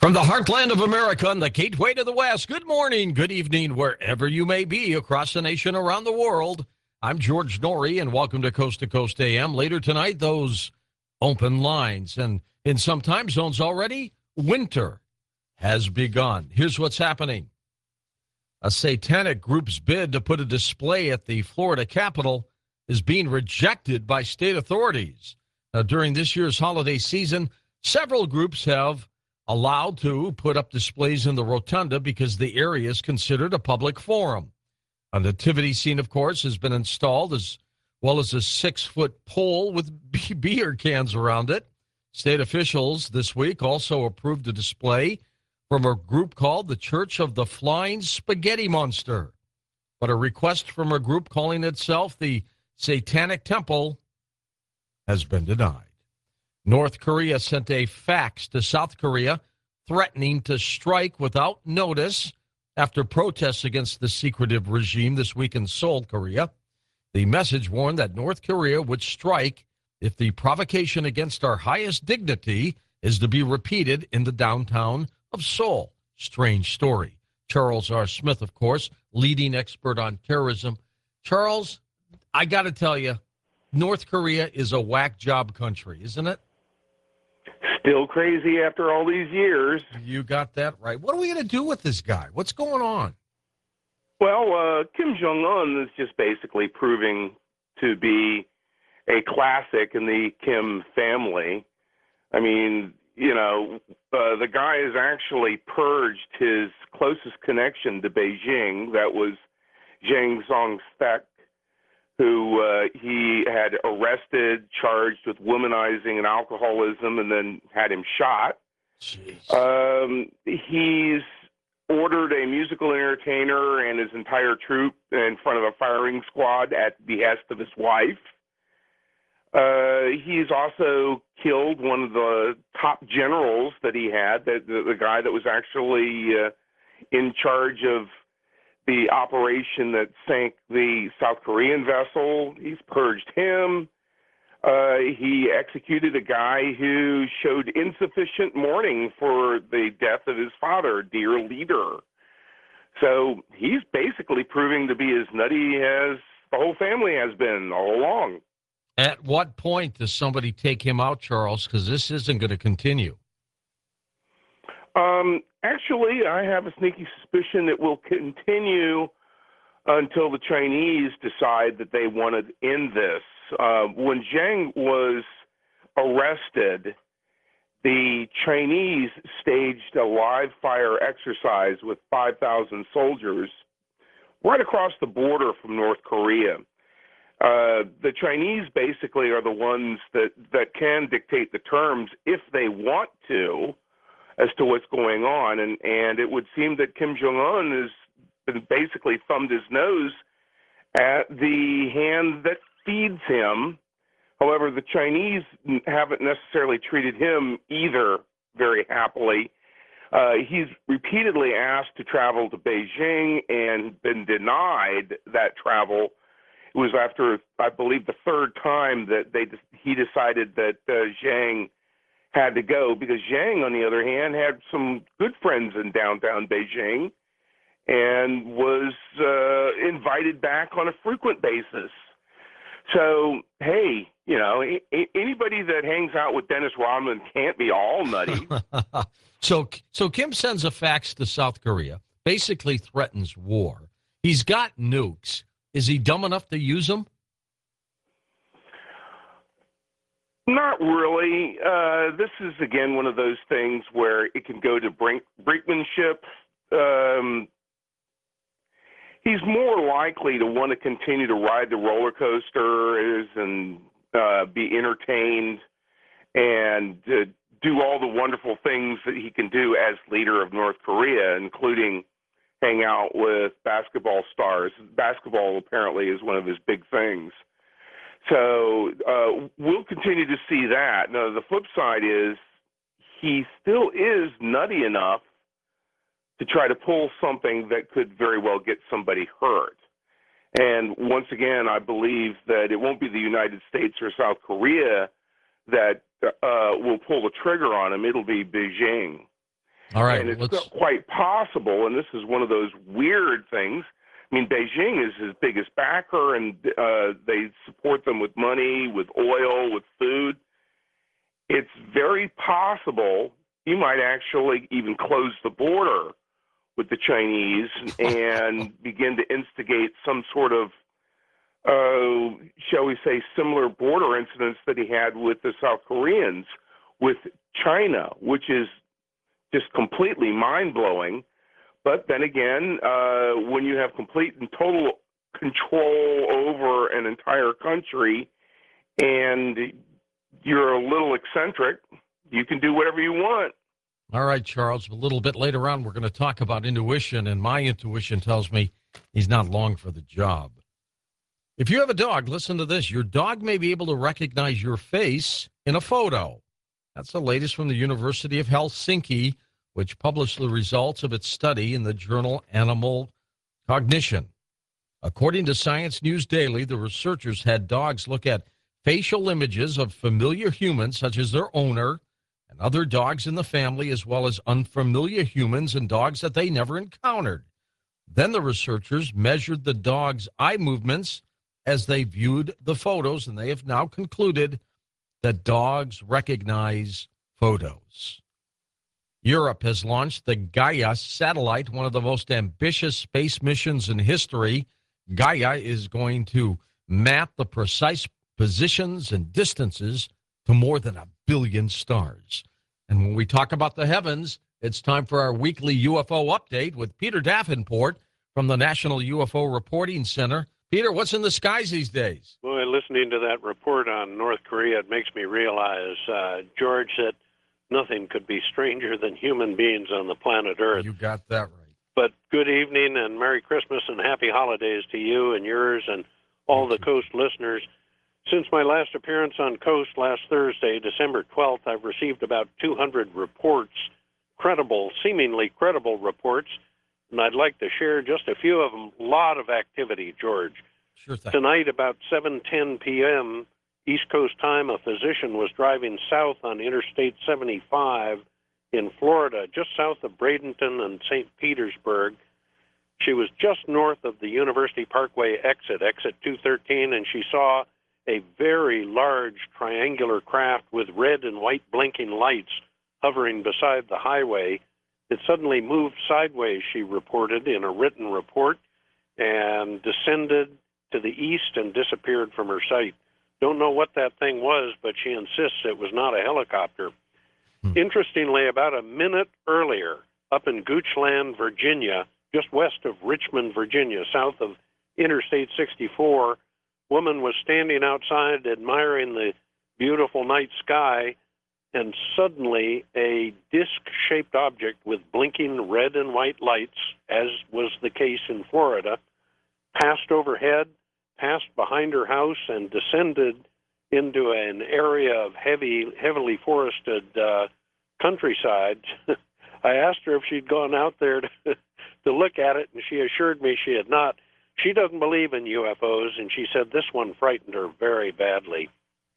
From the heartland of America and the gateway to the West, good morning, good evening, wherever you may be across the nation, around the world. I'm George Norrie, and welcome to Coast AM. Later tonight, those open lines. And in some time zones already, winter has begun. Here's what's happening. A satanic group's bid to put a display at the Florida Capitol is being rejected by state authorities. Now, during this year's holiday season, several groups have allowed to put up displays in the rotunda because the area is considered a public forum. A nativity scene, of course, has been installed, as well as a 6-foot pole with beer cans around it. State officials this week also approved a display from a group called the Church of the Flying Spaghetti Monster. But a request from a group calling itself the Satanic Temple has been denied. North Korea sent a fax to South Korea threatening to strike without notice after protests against the secretive regime this week in Seoul, Korea. The message warned that North Korea would strike if the provocation against our highest dignity is to be repeated in the downtown of Seoul. Strange story. Charles R. Smith, of course, leading expert on terrorism. Charles, I got to tell you, North Korea is a whack job country, isn't it? Still crazy after all these years. You got that right. What are we going to do with this guy? What's going on? Well, Kim Jong-un is just basically proving to be a classic in the Kim family. I mean, the guy has actually purged his closest connection to Beijing. That was Jang Song-sek, who he had arrested, charged with womanizing and alcoholism, and then had him shot. He's ordered a musical entertainer and his entire troupe in front of a firing squad at the behest of his wife. He's also killed one of the top generals that he had, the guy that was actually in charge of the operation that sank the South Korean vessel. He's purged him. He executed a guy who showed insufficient mourning for the death of his father, dear leader. So he's basically proving to be as nutty as the whole family has been all along. At what point does somebody take him out, Charles? Because this isn't going to continue. Actually, I have a sneaky suspicion it will continue until the Chinese decide that they want to end this. When Zhang was arrested, the Chinese staged a live fire exercise with 5,000 soldiers right across the border from North Korea. The Chinese basically are the ones that can dictate the terms if they want to, as to what's going on, and it would seem that Kim Jong-un has basically thumbed his nose at the hand that feeds him. However, the Chinese haven't necessarily treated him either very happily. He's repeatedly asked to travel to Beijing and been denied that travel. It was after, I believe, the third time that he decided that Zhang had to go, because Zhang, on the other hand, had some good friends in downtown Beijing and was invited back on a frequent basis. So, hey, anybody that hangs out with Dennis Rodman can't be all nutty. So Kim sends a fax to South Korea, basically threatens war. He's got nukes. Is he dumb enough to use them? Not really. This is, again, one of those things where it can go to brinkmanship. He's more likely to want to continue to ride the roller coasters and be entertained and do all the wonderful things that he can do as leader of North Korea, including hang out with basketball stars. Basketball apparently is one of his big things. So we'll continue to see that. Now, the flip side is he still is nutty enough to try to pull something that could very well get somebody hurt. And once again, I believe that it won't be the United States or South Korea that will pull the trigger on him. It'll be Beijing. All right. And it's quite possible, and this is one of those weird things. I mean, Beijing is his biggest backer, and they support them with money, with oil, with food. It's very possible he might actually even close the border with the Chinese and begin to instigate some sort of, shall we say, similar border incidents that he had with the South Koreans with China, which is just completely mind-blowing. But then again, when you have complete and total control over an entire country and you're a little eccentric, you can do whatever you want. All right, Charles, a little bit later on, we're going to talk about intuition, and my intuition tells me he's not long for the job. If you have a dog, listen to this. Your dog may be able to recognize your face in a photo. That's the latest from the University of Helsinki, which published the results of its study in the journal Animal Cognition. According to Science News Daily, the researchers had dogs look at facial images of familiar humans, such as their owner, and other dogs in the family, as well as unfamiliar humans and dogs that they never encountered. Then the researchers measured the dog's eye movements as they viewed the photos, and they have now concluded that dogs recognize photos. Europe has launched the Gaia satellite, one of the most ambitious space missions in history. Gaia is going to map the precise positions and distances to more than 1 billion stars. And when we talk about the heavens, it's time for our weekly UFO update with Peter Davenport from the National UFO Reporting Center. Peter, what's in the skies these days? Well, listening to that report on North Korea, it makes me realize, George, that nothing could be stranger than human beings on the planet Earth. You got that right. But good evening and Merry Christmas and Happy Holidays to you and yours and all the Coast listeners. Since my last appearance on Coast last Thursday, December 12th, I've received about 200 reports, seemingly credible reports, and I'd like to share just a few of them. A lot of activity, George. Sure thing. Tonight, about 7:10 p.m., East Coast time, a physician was driving south on Interstate 75 in Florida, just south of Bradenton and St. Petersburg. She was just north of the University Parkway exit 213, and she saw a very large triangular craft with red and white blinking lights hovering beside the highway. It suddenly moved sideways, she reported in a written report, and descended to the east and disappeared from her sight. Don't know what that thing was, but she insists it was not a helicopter. Interestingly, about a minute earlier, up in Goochland, Virginia, just west of Richmond, Virginia, south of Interstate 64, woman was standing outside admiring the beautiful night sky, and suddenly a disc-shaped object with blinking red and white lights, as was the case in Florida, passed overhead, passed behind her house, and descended into an area of heavily forested countryside. I asked her if she'd gone out there to look at it, and she assured me she had not. She doesn't believe in UFOs, and she said this one frightened her very badly.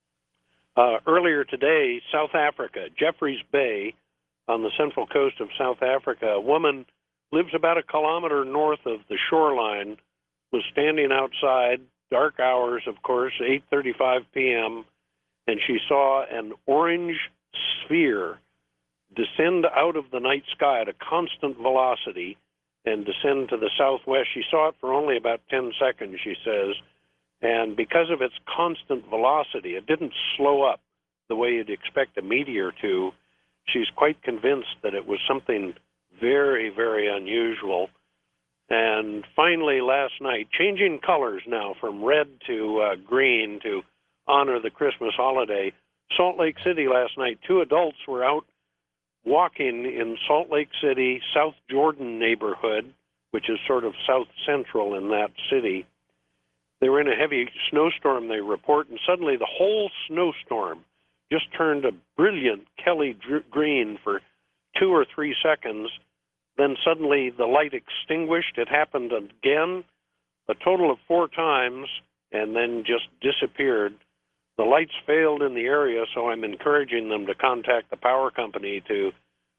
Earlier today, South Africa, Jeffreys Bay, on the central coast of South Africa, a woman lives about 1 kilometer north of the shoreline, was standing outside, dark hours, of course, 8:35 p.m., and she saw an orange sphere descend out of the night sky at a constant velocity and descend to the southwest. She saw it for only about 10 seconds, she says, and because of its constant velocity, it didn't slow up the way you'd expect a meteor to. She's quite convinced that it was something very, very unusual. And finally, last night, changing colors now from red to green to honor the Christmas holiday, Salt Lake City last night, 2 adults were out walking in Salt Lake City, South Jordan neighborhood, which is sort of south central in that city. They were in a heavy snowstorm, they report, and suddenly the whole snowstorm just turned a brilliant Kelly green for 2 or 3 seconds. Then suddenly the light extinguished. It happened again, a total of 4 times, and then just disappeared. The lights failed in the area, so I'm encouraging them to contact the power company to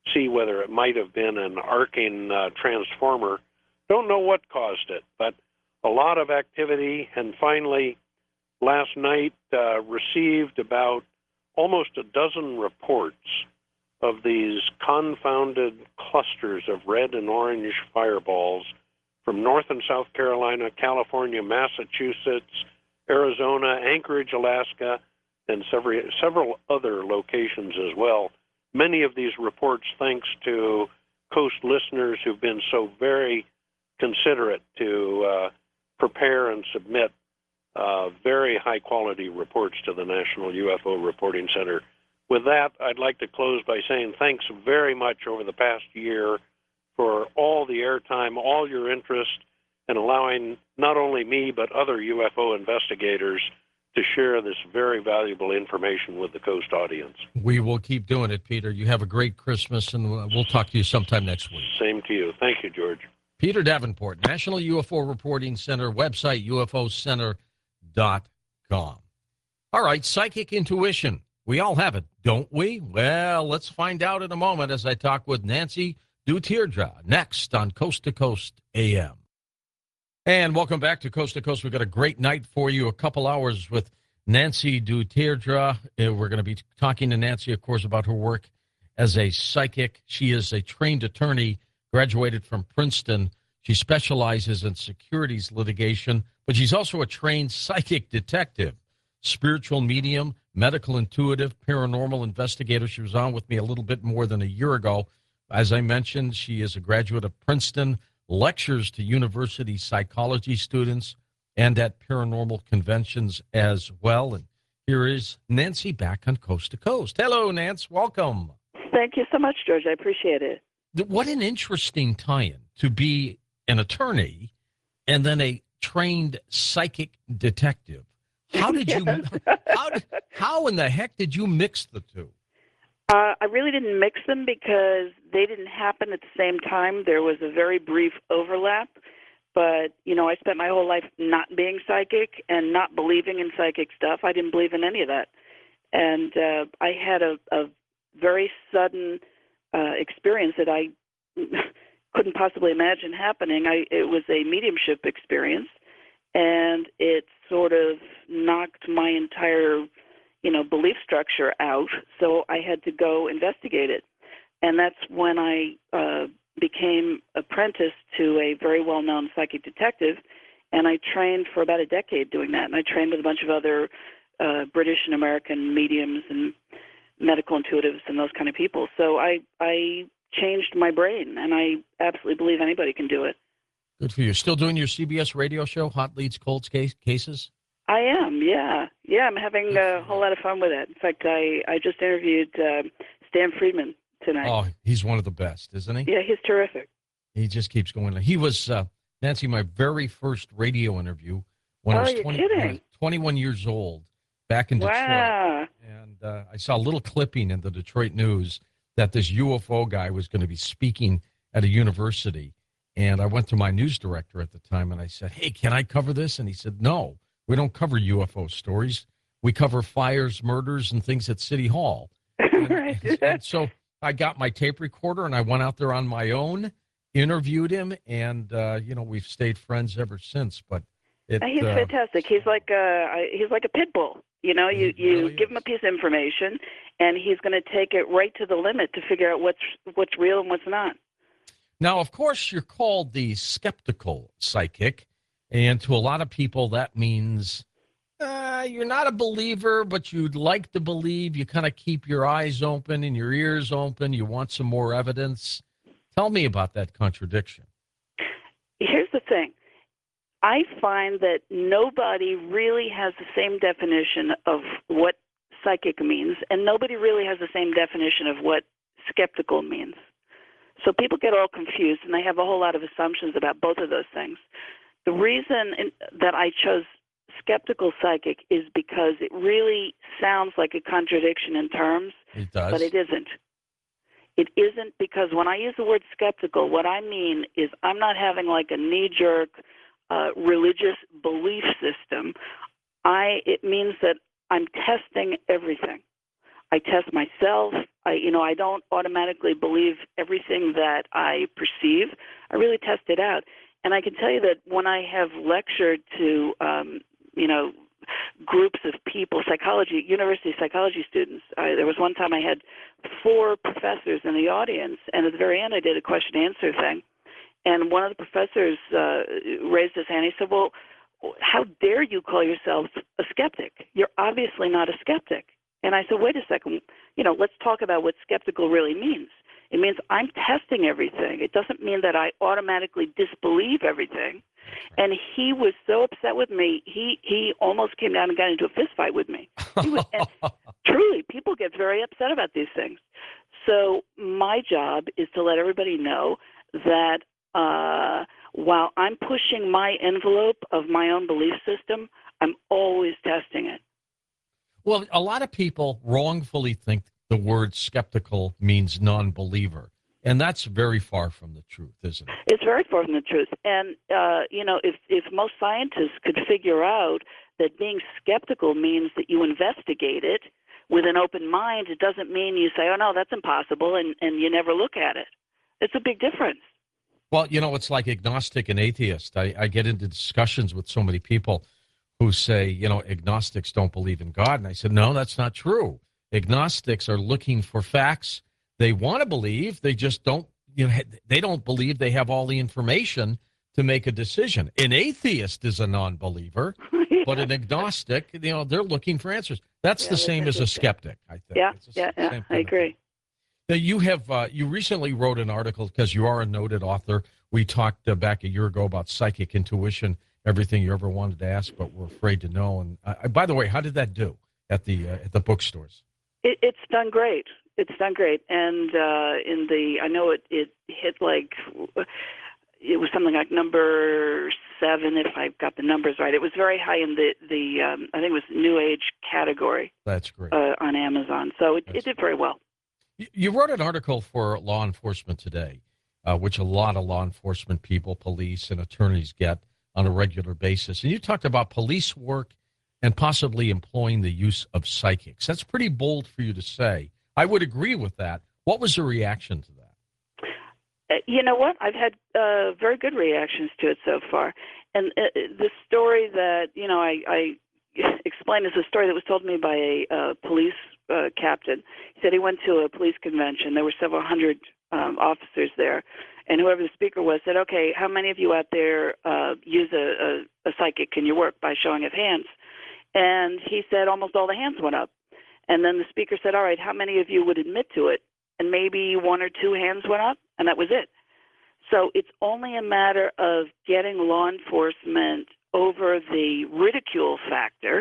see whether it might have been an arcing transformer. Don't know what caused it, but a lot of activity. And finally, last night, received about almost a dozen reports of these confounded clusters of red and orange fireballs from North and South Carolina, California, Massachusetts, Arizona, Anchorage, Alaska, and several other locations as well. Many of these reports thanks to Coast listeners who've been so very considerate to prepare and submit very high-quality reports to the National UFO Reporting Center. With that, I'd like to close by saying thanks very much over the past year for all the airtime, all your interest, and allowing not only me but other UFO investigators to share this very valuable information with the Coast audience. We will keep doing it, Peter. You have a great Christmas, and we'll talk to you sometime next week. Same to you. Thank you, George. Peter Davenport, National UFO Reporting Center, website ufocenter.com. All right, psychic intuition. We all have it, don't we? Well, let's find out in a moment as I talk with Nancy Duthirdre next on Coast to Coast AM. And welcome back to Coast. We've got a great night for you, a couple hours with Nancy Duthirdre. We're going to be talking to Nancy, of course, about her work as a psychic. She is a trained attorney, graduated from Princeton. She specializes in securities litigation, but she's also a trained psychic detective, spiritual medium, medical intuitive, paranormal investigator. She was on with me a little bit more than a year ago. As I mentioned, she is a graduate of Princeton, lectures to university psychology students and at paranormal conventions as well. And here is Nancy back on Coast to Coast. Hello, Nance. Welcome. Thank you so much, George. I appreciate it. What an interesting tie-in to be an attorney and then a trained psychic detective. How did you? How in the heck did you mix the two? I really didn't mix them because they didn't happen at the same time. There was a very brief overlap, but I spent my whole life not being psychic and not believing in psychic stuff. I didn't believe in any of that, and I had a very sudden experience that I couldn't possibly imagine happening. It was a mediumship experience, and it sort of knocked my entire, belief structure out. So I had to go investigate it, and that's when I became apprenticed to a very well-known psychic detective, and I trained for about a decade doing that. And I trained with a bunch of other British and American mediums and medical intuitives and those kind of people. So I changed my brain, and I absolutely believe anybody can do it. Good for you. Still doing your CBS radio show, Hot Leads, Cold Cases? I am, yeah. Yeah, I'm having a whole lot of fun with it. In fact, I just interviewed Stan Friedman tonight. Oh, he's one of the best, isn't he? Yeah, he's terrific. He just keeps going. He was, Nancy, my very first radio interview when I was 21 years old back in Detroit. Wow. And I saw a little clipping in the Detroit News that this UFO guy was going to be speaking at a university. And I went to my news director at the time, and I said, hey, can I cover this? And he said, no, we don't cover UFO stories. We cover fires, murders, and things at City Hall. And so I got my tape recorder, and I went out there on my own, interviewed him, and, we've stayed friends ever since. But he's fantastic. He's like a pit bull. You really give him a piece of information, and he's going to take it right to the limit to figure out what's real and what's not. Now, of course, you're called the skeptical psychic, and to a lot of people that means you're not a believer, but you'd like to believe. You kind of keep your eyes open and your ears open. You want some more evidence. Tell me about that contradiction. Here's the thing. I find that nobody really has the same definition of what psychic means, and nobody really has the same definition of what skeptical means. So people get all confused, and they have a whole lot of assumptions about both of those things. The reason that I chose skeptical psychic is because it really sounds like a contradiction in terms. It does. But it isn't. It isn't, because when I use the word skeptical, what I mean is I'm not having like a knee-jerk religious belief system. It means that I'm testing everything. I test myself, I don't automatically believe everything that I perceive. I really test it out. And I can tell you that when I have lectured to, groups of people, university psychology students, there was one time I had 4 professors in the audience, and at the very end I did a question-answer thing. And one of the professors raised his hand. He said, well, how dare you call yourself a skeptic? You're obviously not a skeptic. And I said, wait a second, let's talk about what skeptical really means. It means I'm testing everything. It doesn't mean that I automatically disbelieve everything. And he was so upset with me, he almost came down and got into a fist fight with me. Truly, people get very upset about these things. So my job is to let everybody know that while I'm pushing my envelope of my own belief system, I'm always testing it. Well, a lot of people wrongfully think the word skeptical means non-believer, and that's very far from the truth, isn't it? It's very far from the truth. And, if most scientists could figure out that being skeptical means that you investigate it with an open mind, it doesn't mean you say, oh, no, that's impossible, and you never look at it. It's a big difference. Well, it's like agnostic and atheist. I get into discussions with so many people who say, agnostics don't believe in God. And I said, no, that's not true. Agnostics are looking for facts. They want to believe. They just don't, they don't believe they have all the information to make a decision. An atheist is a non-believer, Yeah. but an agnostic, they're looking for answers. That's the same as a skeptic, I think. Yeah, I agree. Now, you recently wrote an article because you are a noted author. We talked back a year ago about psychic intuition, everything you ever wanted to ask, but were afraid to know. And by the way, how did that do at the bookstores? It's done great. It's done great. And I know it hit it was something like number 7, if I got the numbers right. It was very high in the I think it was New Age category. That's great. On Amazon. So it did very well. You wrote an article for Law Enforcement Today, which a lot of law enforcement people, police and attorneys get on a regular basis. And you talked about police work and possibly employing the use of psychics. That's pretty bold for you to say. I would agree with that. What was the reaction to that? You know what? I've had very good reactions to it so far. And the story that, I explained is a story that was told me by a police captain. He said he went to a police convention. There were several hundred officers there. And whoever the speaker was said, okay, how many of you out there use a psychic in your work by showing of hands? And he said almost all the hands went up. And then the speaker said, all right, how many of you would admit to it? And maybe 1 or 2 hands went up, and that was it. So it's only a matter of getting law enforcement over the ridicule factor,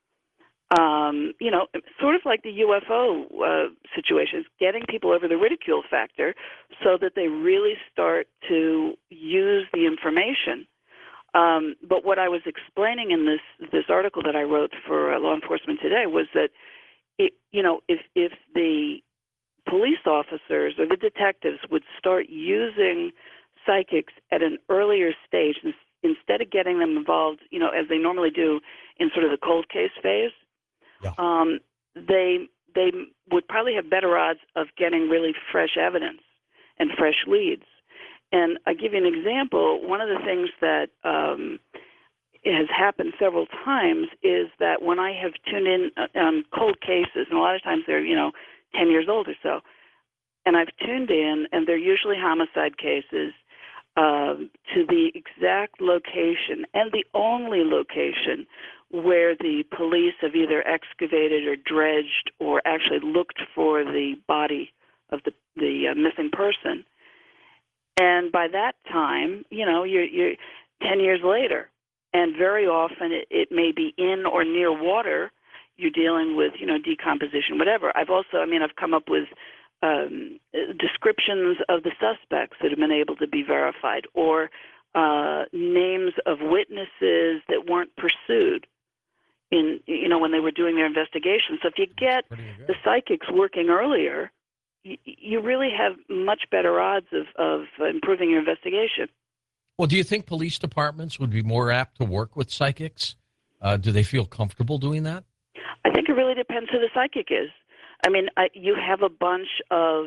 sort of like the UFO situations, getting people over the ridicule factor so that they really start to use the information. But what I was explaining in this article that I wrote for Law Enforcement Today was that, if the police officers or the detectives would start using psychics at an earlier stage instead of getting them involved, as they normally do in sort of the cold case phase, they would probably have better odds of getting really fresh evidence and fresh leads. And I give you an example. One of the things that has happened several times is that when I have tuned in on cold cases, and a lot of times they're 10 years old or so, and I've tuned in, and they're usually homicide cases, to the exact location and the only location where the police have either excavated or dredged or actually looked for the body of the missing person. And by that time, you're 10 years later, and very often it may be in or near water. You're dealing with, decomposition, whatever. I've come up with descriptions of the suspects that have been able to be verified, or names of witnesses that weren't pursued when they were doing their investigation. So if you get the psychics working earlier, you really have much better odds of improving your investigation. Well, do you think police departments would be more apt to work with psychics? Do they feel comfortable doing that? I think it really depends who the psychic is. I mean, you have a bunch of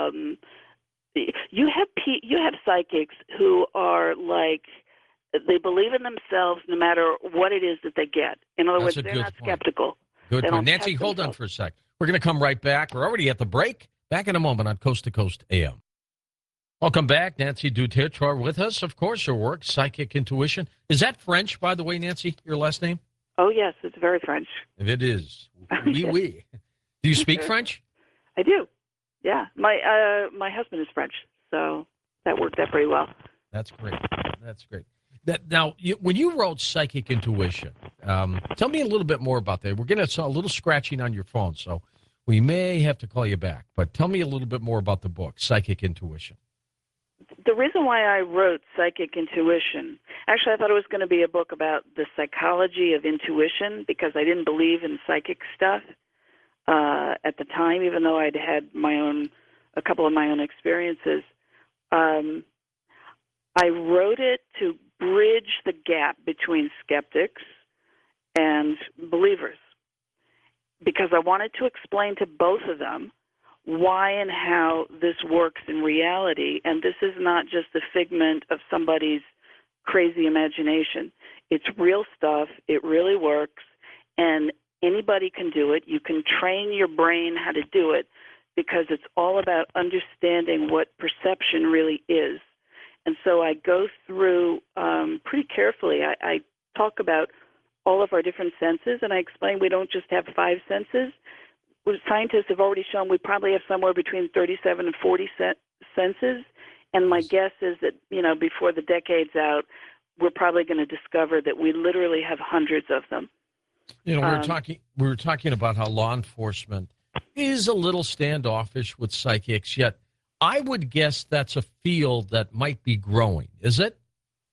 you have psychics who are like they believe in themselves no matter what it is that they get. In other words, they're not skeptical. Good point. Nancy, hold on for a sec. We're going to come right back. We're already at the break. Back in a moment on Coast to Coast AM. Welcome back. Nancy Dutertre with us. Of course, her work, Psychic Intuition. Is that French, by the way, Nancy, your last name? Oh, yes, it's very French. It is. Oui, oui. Do you speak French? I do. Yeah. My husband is French, so that worked out pretty well. That's great. That's great. Now, when you wrote Psychic Intuition, tell me a little bit more about that. We're getting a little scratching on your phone, so we may have to call you back. But tell me a little bit more about the book, Psychic Intuition. The reason why I wrote Psychic Intuition, actually I thought it was going to be a book about the psychology of intuition because I didn't believe in psychic stuff at the time, even though I'd had a couple of my own experiences. I wrote it to bridge the gap between skeptics and believers because I wanted to explain to both of them why and how this works in reality. And this is not just a figment of somebody's crazy imagination. It's real stuff. It really works. And anybody can do it. You can train your brain how to do it because it's all about understanding what perception really is. And so I go through pretty carefully. I talk about all of our different senses, and I explain we don't just have 5 senses. Scientists have already shown we probably have somewhere between 37 and 40 senses, and my guess is that, before the decade's out, we're probably going to discover that we literally have hundreds of them. We were talking about how law enforcement is a little standoffish with psychics, yet I would guess that's a field that might be growing. Is it?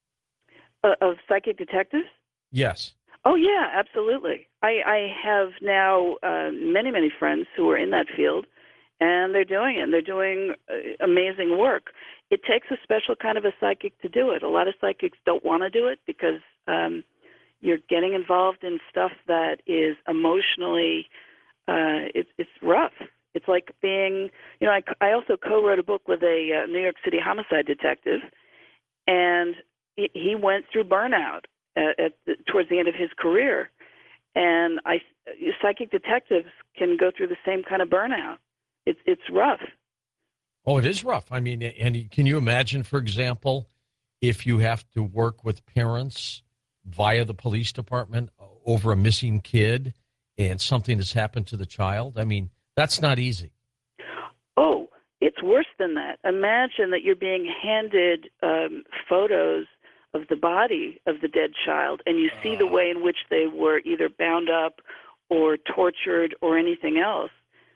Of psychic detectives? Yes. Oh, yeah, absolutely. I have now many, many friends who are in that field, and they're doing it. And they're doing amazing work. It takes a special kind of a psychic to do it. A lot of psychics don't want to do it because you're getting involved in stuff that is emotionally, it's rough. It's like being, I also co-wrote a book with a New York City homicide detective, and he went through burnout towards the end of his career. And psychic detectives can go through the same kind of burnout. It's rough. Oh, it is rough. I mean, and can you imagine, for example, if you have to work with parents via the police department over a missing kid and something has happened to the child? I mean, that's not easy. Oh, it's worse than that. Imagine that you're being handed photos of the body of the dead child, and you see the way in which they were either bound up or tortured or anything else.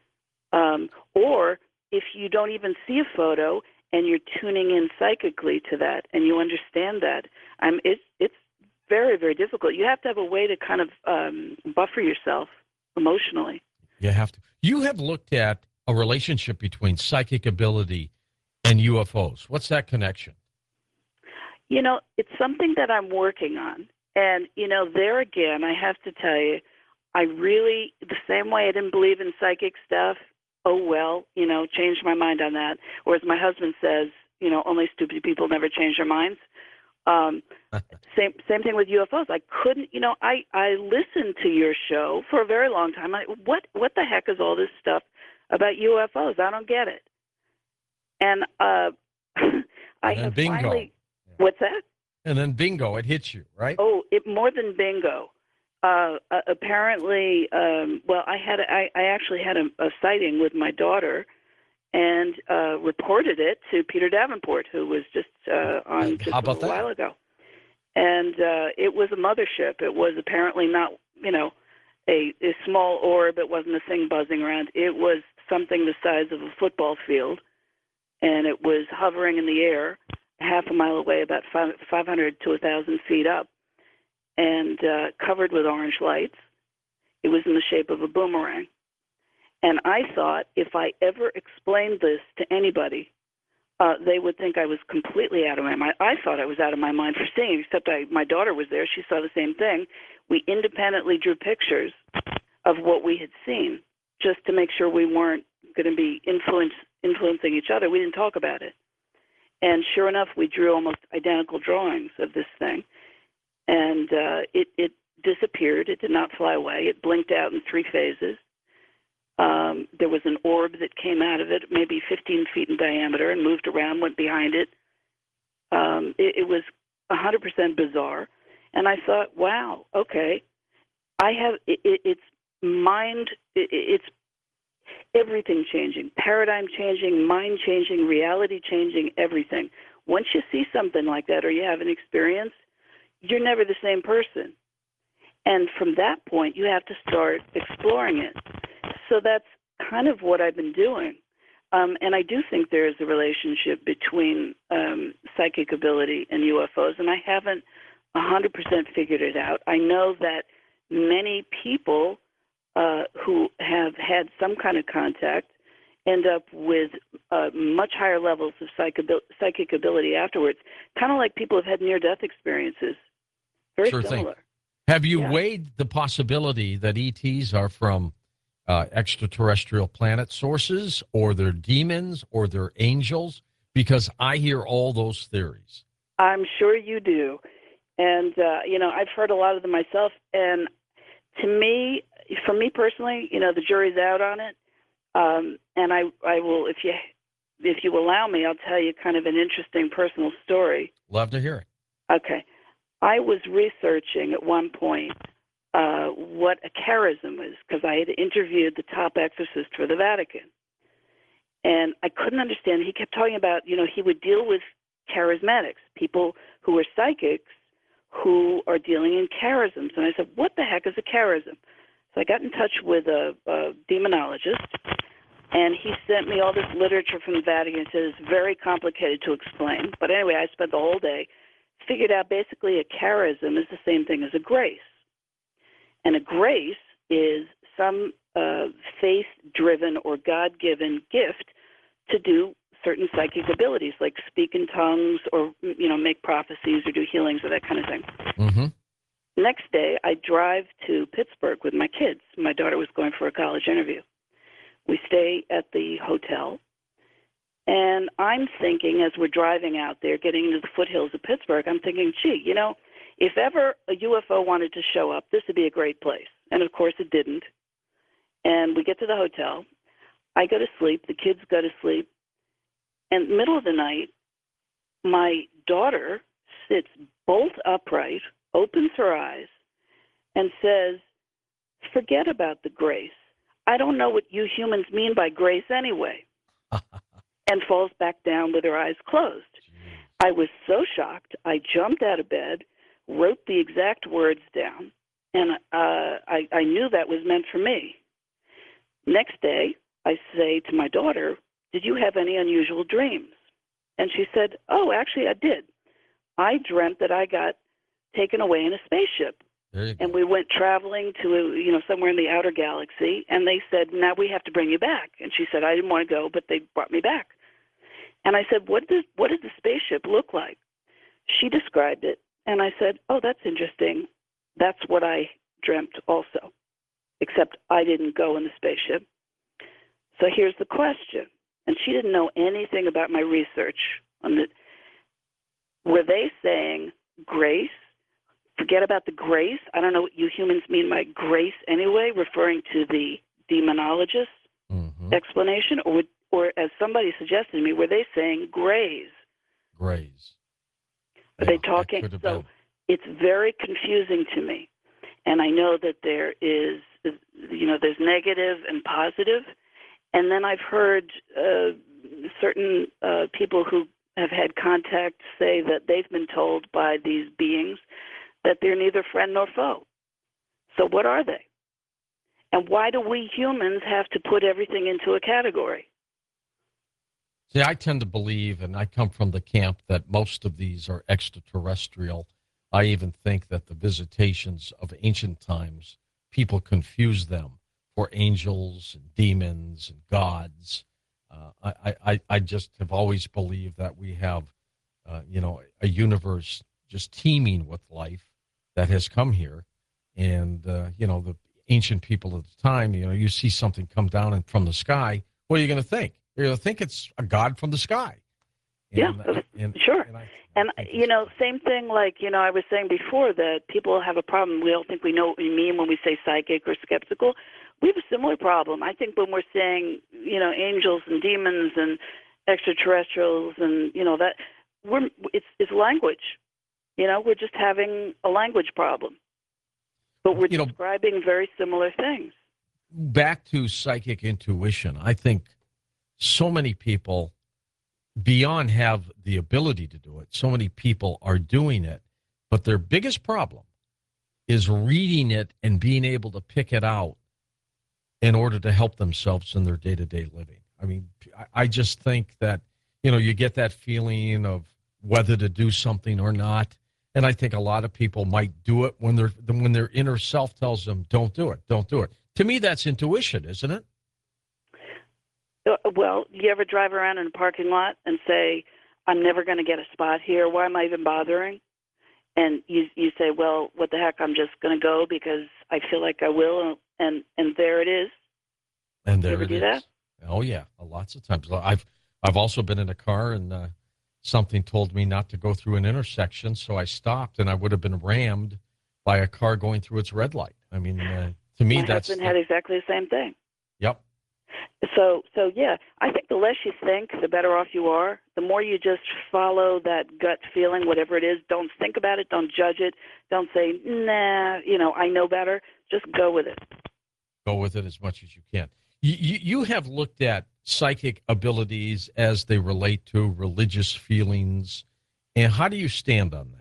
Or if you don't even see a photo and you're tuning in psychically to that and you understand that, it's very, very difficult. You have to have a way to kind of buffer yourself emotionally. You have to. You have looked at a relationship between psychic ability and UFOs. What's that connection? It's something that I'm working on. And, there again, I have to tell you, I really, the same way I didn't believe in psychic stuff, changed my mind on that. Or as my husband says, only stupid people never change their minds. Same thing with UFOs. I couldn't, I listened to your show for a very long time. What the heck is all this stuff about UFOs? I don't get it. And I have bingo. Finally. What's that? And then bingo, it hits you, right? Oh, more than bingo. Apparently, I actually had a sighting with my daughter, and reported it to Peter Davenport, who was just on just a little while ago. And it was a mothership. It was apparently not, a small orb. It wasn't a thing buzzing around. It was something the size of a football field, and it was hovering in the air half a mile away, about 500 to 1,000 feet up, and covered with orange lights. It was in the shape of a boomerang. And I thought if I ever explained this to anybody, they would think I was completely out of my mind. I thought I was out of my mind for seeing it, except my daughter was there. She saw the same thing. We independently drew pictures of what we had seen. just to make sure we weren't going to be influencing each other. We didn't talk about it. And sure enough, we drew almost identical drawings of this thing. And it disappeared. It did not fly away. It blinked out in 3 phases. There was an orb that came out of it, maybe 15 feet in diameter, and moved around, went behind it. It was 100% bizarre. And I thought, wow, okay. It's everything changing, paradigm changing, mind changing, reality changing, everything. Once you see something like that or you have an experience, you're never the same person. And from that point, you have to start exploring it. So that's kind of what I've been doing. And I do think there is a relationship between psychic ability and UFOs, and I haven't 100% figured it out. I know that many people who have had some kind of contact end up with much higher levels of psychic ability afterwards, kind of like people who've had near-death experiences. Very Sure similar. thing. Have you weighed the possibility that ETs are from extraterrestrial planet sources, or they're demons, or they're angels? Because I hear all those theories. I'm sure you do. And, I've heard a lot of them myself. And to me, for me personally, the jury's out on it. And I will, if you allow me, I'll tell you kind of an interesting personal story. Love to hear it. Okay. I was researching at one point what a charism is, because I had interviewed the top exorcist for the Vatican. And I couldn't understand. He kept talking about, he would deal with charismatics, people who are psychics who are dealing in charisms. And I said, what the heck is a charism? So I got in touch with a demonologist, and he sent me all this literature from the Vatican. He said it's very complicated to explain. But anyway, I spent the whole day, figured out basically a charism is the same thing as a grace. And a grace is some faith-driven or God-given gift to do certain psychic abilities, like speak in tongues or, make prophecies or do healings or that kind of thing. Mm-hmm. Next day, I drive to Pittsburgh with my kids. My daughter was going for a college interview. We stay at the hotel, and I'm thinking as we're driving out there, getting into the foothills of Pittsburgh, I'm thinking, gee, if ever a UFO wanted to show up, this would be a great place. And, of course, it didn't. And we get to the hotel. I go to sleep. The kids go to sleep. And middle of the night, my daughter sits bolt upright, opens her eyes, and says, forget about the grace. I don't know what you humans mean by grace anyway, and falls back down with her eyes closed. I was so shocked, I jumped out of bed, wrote the exact words down, and I knew that was meant for me. Next day, I say to my daughter, did you have any unusual dreams? And she said, oh, actually, I did. I dreamt that I got taken away in a spaceship. And we went traveling to, somewhere in the outer galaxy, and they said, now we have to bring you back. And she said, I didn't want to go, but they brought me back. And I said, what did the spaceship look like? She described it, and I said, oh, that's interesting. That's what I dreamt also, except I didn't go in the spaceship. So here's the question. And she didn't know anything about my research on it. Were they saying grace? Forget about the grace. I don't know what you humans mean by grace anyway, referring to the demonologist explanation, or as somebody suggested to me, were they saying grays? Grays. Are they talking? So it's very confusing to me. And I know that there is, there's negative and positive. And then I've heard certain people who have had contact say that they've been told by these beings that they're neither friend nor foe. So what are they? And why do we humans have to put everything into a category? See, I tend to believe, and I come from the camp, that most of these are extraterrestrial. I even think that the visitations of ancient times, people confuse them for angels and demons and gods. I just have always believed that we have, a universe just teeming with life that has come here. And, the ancient people at the time, you see something come down and from the sky, what are you going to think? You're going to think it's a god from the sky. Yeah, sure. Same thing like, I was saying before that people have a problem. We don't think we know what we mean when we say psychic or skeptical. We have a similar problem. I think when we're saying, angels and demons and extraterrestrials and, that it's language. We're just having a language problem. But we're describing very similar things. Back to psychic intuition, I think so many people beyond have the ability to do it. So many people are doing it, but their biggest problem is reading it and being able to pick it out in order to help themselves in their day-to-day living. I mean, I just think that, you get that feeling of whether to do something or not. And I think a lot of people might do it when their inner self tells them, don't do it, don't do it. To me, that's intuition, isn't it? Well, do you ever drive around in a parking lot and say, I'm never going to get a spot here. Why am I even bothering? And you say, well, what the heck, I'm just going to go because I feel like I will. And there it is. And there you ever it do is. That? Oh, yeah, lots of times. I've also been in a car and something told me not to go through an intersection, so I stopped, and I would have been rammed by a car going through its red light. I mean, to me, my husband had exactly the same thing. Yep. So yeah, I think the less you think, the better off you are. The more you just follow that gut feeling, whatever it is. Don't think about it. Don't judge it. Don't say, nah, I know better. Just go with it. Go with it as much as you can. You have looked at psychic abilities as they relate to religious feelings, and how do you stand on that?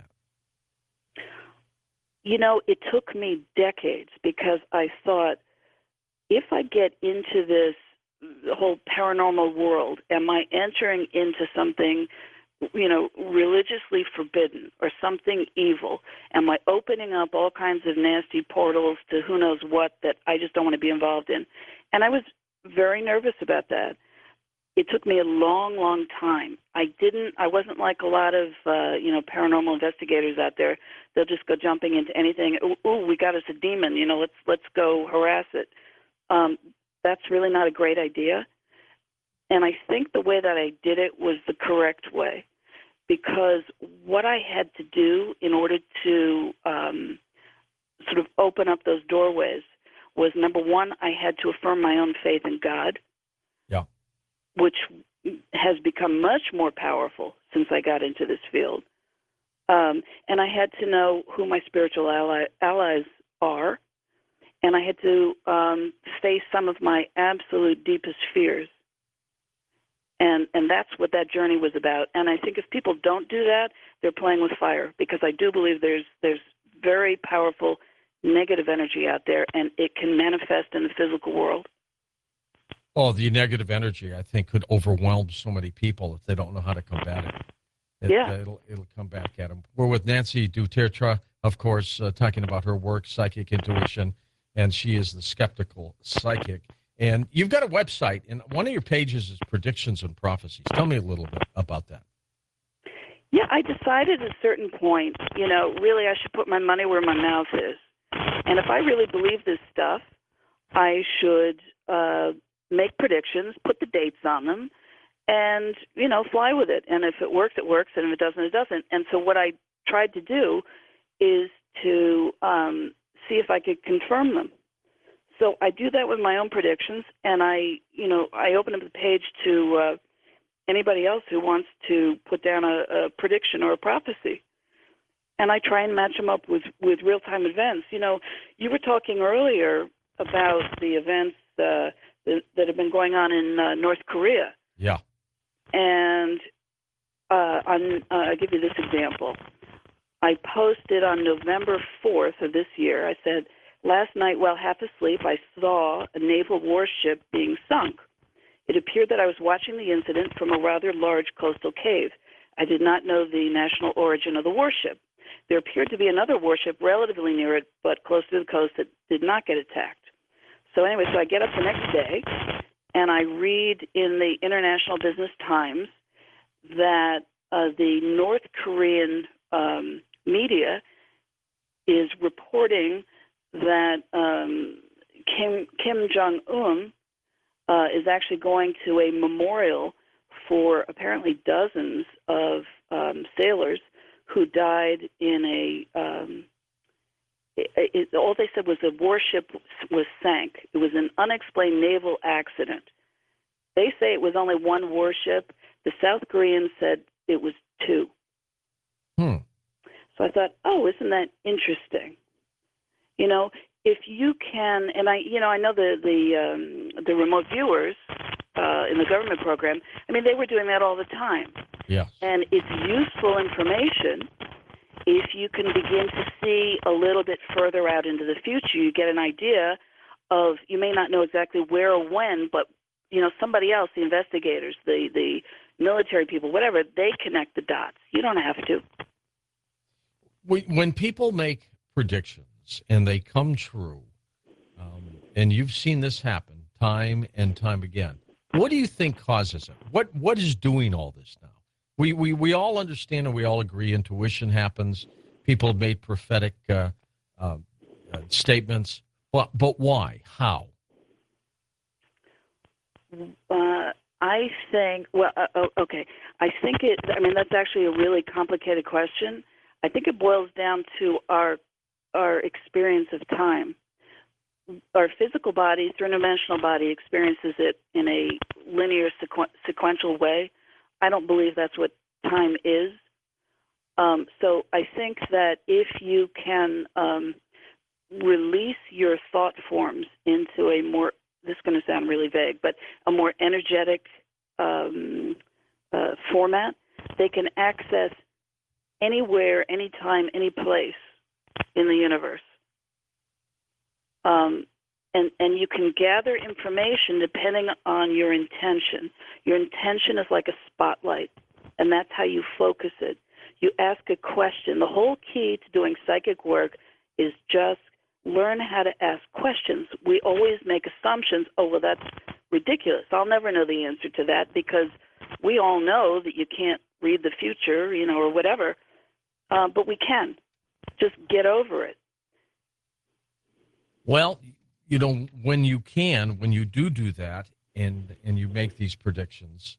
It took me decades because I thought, if I get into this whole paranormal world, am I entering into something, religiously forbidden or something evil? Am I opening up all kinds of nasty portals to who knows what that I just don't want to be involved in? And I was very nervous about that. It took me a long, long time. I wasn't like a lot of, paranormal investigators out there. They'll just go jumping into anything. Ooh, we got us a demon. Let's go harass it. That's really not a great idea. And I think the way that I did it was the correct way, because what I had to do in order to sort of open up those doorways was, number one, I had to affirm my own faith in God, which has become much more powerful since I got into this field. And I had to know who my spiritual allies are. And I had to face some of my absolute deepest fears. And that's what that journey was about. And I think if people don't do that, they're playing with fire, because I do believe there's very powerful negative energy out there, and it can manifest in the physical world. Oh, the negative energy, I think, could overwhelm so many people if they don't know how to combat it. It'll come back at them. We're with Nancy Dutertra, of course, talking about her work, Psychic Intuition, and she is the Skeptical Psychic. And you've got a website, and one of your pages is Predictions and Prophecies. Tell me a little bit about that. Yeah, I decided at a certain point, really I should put my money where my mouth is. And if I really believe this stuff, I should make predictions, put the dates on them, and, fly with it. And if it works, it works, and if it doesn't, it doesn't. And so what I tried to do is to see if I could confirm them. So I do that with my own predictions, and I open up the page to anybody else who wants to put down a prediction or a prophecy. And I try and match them up with real-time events. You were talking earlier about the events that have been going on in North Korea. Yeah. And I'll give you this example. I posted on November 4th of this year, I said, last night while half asleep, I saw a naval warship being sunk. It appeared that I was watching the incident from a rather large coastal cave. I did not know the national origin of the warship. There appeared to be another warship relatively near it, but close to the coast, that did not get attacked. So anyway, I get up the next day, and I read in the International Business Times that the North Korean media is reporting that Kim Jong-un is actually going to a memorial for apparently dozens of sailors who died in all they said was a warship was sank. It was an unexplained naval accident. They say it was only one warship. The South Koreans said it was two. So I thought, oh, isn't that interesting? You know, if you can, and I know the remote viewers in the government program. I mean, they were doing that all the time. Yeah. And it's useful information if you can begin to see a little bit further out into the future. You get an idea of, you may not know exactly where or when, but you know, somebody else, the investigators, the military people, whatever, they connect the dots. You don't have to. When people make predictions and they come true, and you've seen this happen time and time again, what do you think causes it? What is doing all this now? We all understand and we all agree intuition happens. People have made prophetic statements. But why? How? I think, okay. I think that's actually a really complicated question. I think it boils down to our experience of time. Our physical body, three-dimensional body, experiences it in a linear, sequential way. I don't believe that's what time is. So I think that if you can release your thought forms into a more, this is going to sound really vague, but a more energetic format, they can access anywhere, anytime, any place in the universe. And you can gather information depending on your intention. Your intention is like a spotlight, and that's how you focus it. You ask a question. The whole key to doing psychic work is just learn how to ask questions. We always make assumptions. Oh, well, that's ridiculous. I'll never know the answer to that, because we all know that you can't read the future, you know, or whatever. But we can. Just get over it. Well, you know, when you do that and you make these predictions,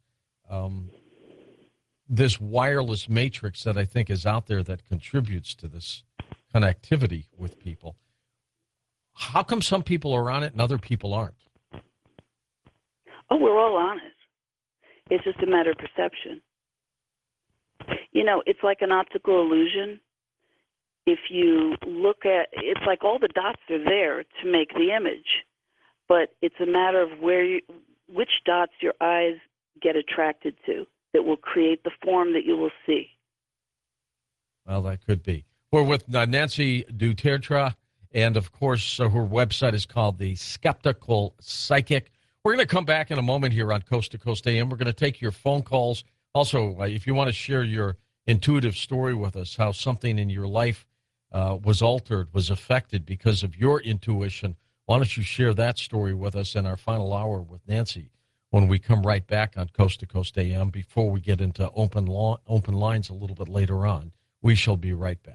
this wireless matrix that I think is out there that contributes to this connectivity with people, how come some people are on it and other people aren't? Oh, we're all on it. It's just a matter of perception. You know, it's like an optical illusion. If you look at, it's like all the dots are there to make the image, but it's a matter of which dots your eyes get attracted to that will create the form that you will see. Well, that could be. We're with Nancy Dutertra, and of course, her website is called The Skeptical Psychic. We're going to come back in a moment here on Coast to Coast AM. We're going to take your phone calls. Also, if you want to share your intuitive story with us, how something in your life was altered, was affected because of your intuition, why don't you share that story with us in our final hour with Nancy when we come right back on Coast to Coast AM before we get into open lines a little bit later on. We shall be right back.